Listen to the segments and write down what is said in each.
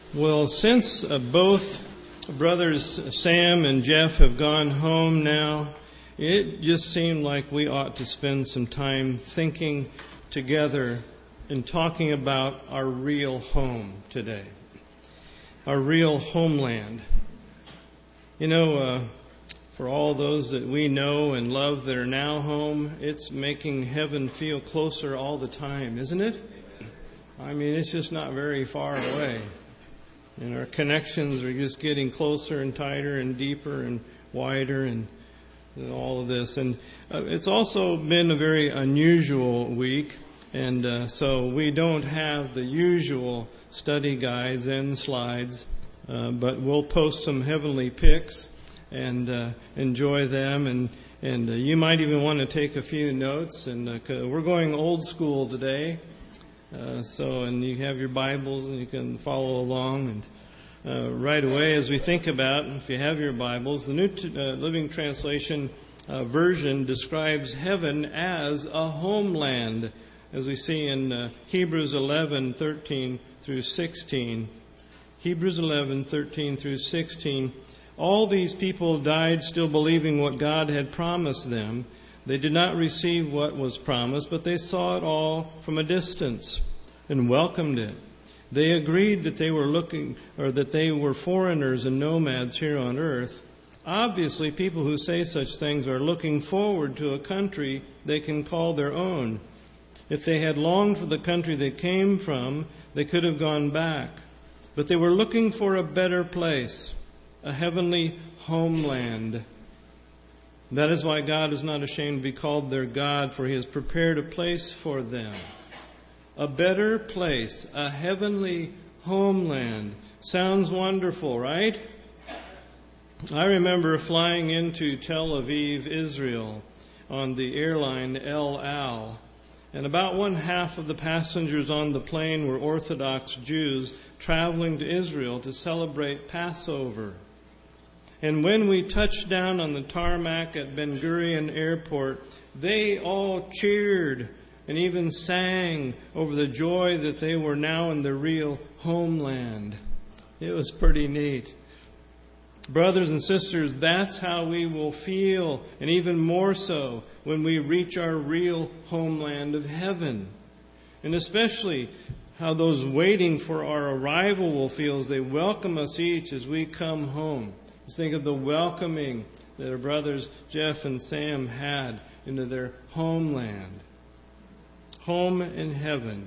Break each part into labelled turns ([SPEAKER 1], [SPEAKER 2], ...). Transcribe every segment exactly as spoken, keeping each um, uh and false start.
[SPEAKER 1] Well, since uh, both brothers Sam and Jeff have gone home now, it just seemed like we ought to spend some time thinking together and talking about our real home today, our real homeland. You know, uh, for all those that we know and love that are now home, it's making heaven feel closer all the time, isn't it? I mean, it's just not very far away. And our connections are just getting closer and tighter and deeper and wider and, and all of this. And uh, it's also been a very unusual week. And uh, so we don't have the usual study guides and slides. Uh, but we'll post some heavenly pics and uh, enjoy them. And, and uh, you might even want to take a few notes. And uh, 'cause we're going old school today. Uh, so, and you have your Bibles and you can follow along. And uh, right away, as we think about, if you have your Bibles, the New T- uh, Living Translation uh, version describes heaven as a homeland, as we see in uh, Hebrews eleven, thirteen through sixteen. Hebrews eleven, thirteen through sixteen. All these people died still believing what God had promised them. They did not receive what was promised, but they saw it all from a distance and welcomed it. They agreed that they were looking, or that they were foreigners and nomads here on earth. Obviously, people who say such things are looking forward to a country they can call their own. If they had longed for the country they came from, they could have gone back. But they were looking for a better place, a heavenly homeland. That is why God is not ashamed to be called their God, for He has prepared a place for them. A better place, a heavenly homeland. Sounds wonderful, right? I remember flying into Tel Aviv, Israel, on the airline El Al. And about one half of the passengers on the plane were Orthodox Jews traveling to Israel to celebrate Passover. And when we touched down on the tarmac at Ben Gurion Airport, they all cheered and even sang over the joy that they were now in their real homeland. It was pretty neat. Brothers and sisters, that's how we will feel, and even more so when we reach our real homeland of heaven. And especially how those waiting for our arrival will feel as they welcome us each as we come home. Just think of the welcoming that our brothers Jeff and Sam had into their homeland. Home in heaven.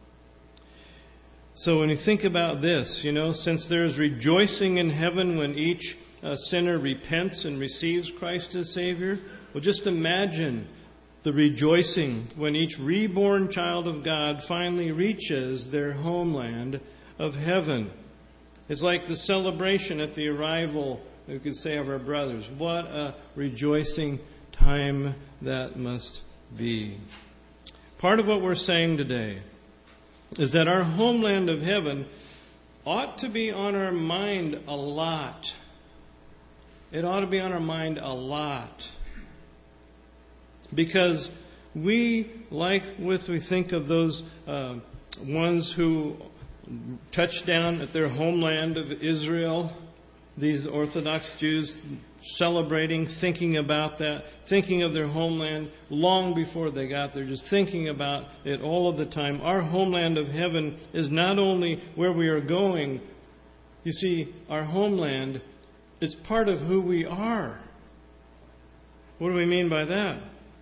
[SPEAKER 1] So when you think about this, you know, since there's rejoicing in heaven when each uh, sinner repents and receives Christ as Savior, well, just imagine the rejoicing when each reborn child of God finally reaches their homeland of heaven. It's like the celebration at the arrival, we could say, of our brothers. What a rejoicing time that must be. Part of what we're saying today is that our homeland of heaven ought to be on our mind a lot. It ought to be on our mind a lot. Because we, like with, we think of those uh, ones who touched down at their homeland of Israel, these Orthodox Jews celebrating, thinking about that, thinking of their homeland long before they got there, just thinking about it all of the time. Our homeland of heaven is not only where we are going. You see, our homeland is part of who we are. What do we mean by that?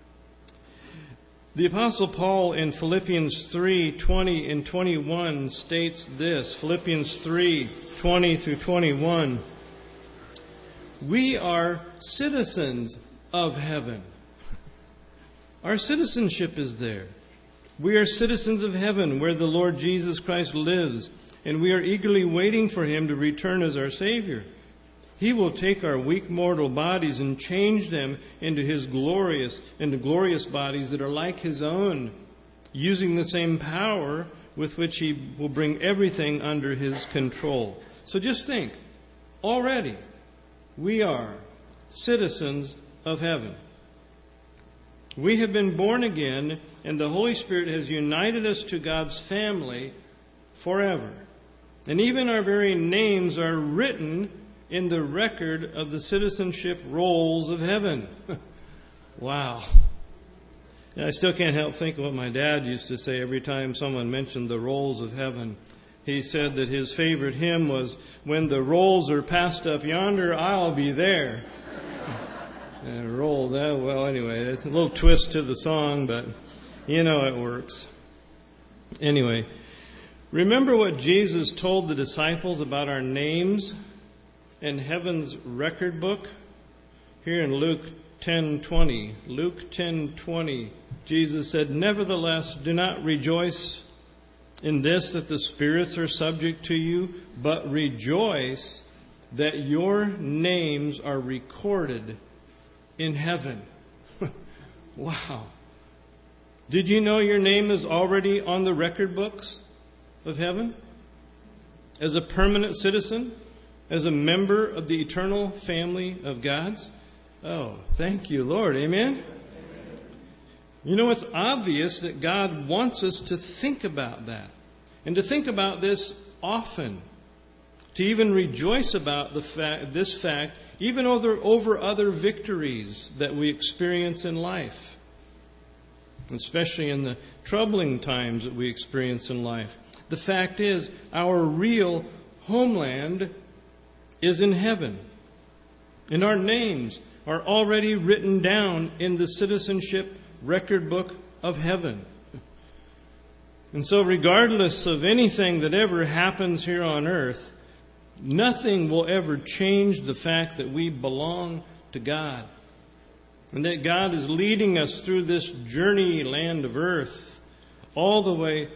[SPEAKER 1] The Apostle Paul in Philippians three, twenty and twenty-one states this. Philippians three, twenty through twenty-one. We are citizens of heaven. Our citizenship is there. We are citizens of heaven where the Lord Jesus Christ lives, and we are eagerly waiting for Him to return as our Savior. He will take our weak mortal bodies and change them into His glorious, into glorious bodies that are like His own, using the same power with which He will bring everything under His control. So just think, already, we are citizens of heaven. We have been born again, and the Holy Spirit has united us to God's family forever. And even our very names are written in the record of the citizenship rolls of heaven. Wow. And I still can't help think of what my dad used to say every time someone mentioned the rolls of heaven. He said that his favorite hymn was, "When the rolls are passed up yonder, I'll be there." And roll that, well, anyway, it's a little twist to the song, but you know it works. Anyway, remember what Jesus told the disciples about our names in heaven's record book? Here in Luke ten twenty, Luke ten twenty, Jesus said, "Nevertheless, do not rejoice in this that the spirits are subject to you, but rejoice that your names are recorded in heaven." Wow. Did you know your name is already on the record books of heaven? As a permanent citizen? As a member of the eternal family of God's? Oh, thank you, Lord. Amen? You know, it's obvious that God wants us to think about that. And to think about this often. To even rejoice about the fact, this fact, even over, over other victories that we experience in life. Especially in the troubling times that we experience in life. The fact is, our real homeland is in heaven. And our names are already written down in the citizenship record book of heaven. And so regardless of anything that ever happens here on earth, nothing will ever change the fact that we belong to God. And that God is leading us through this journey land of earth all the way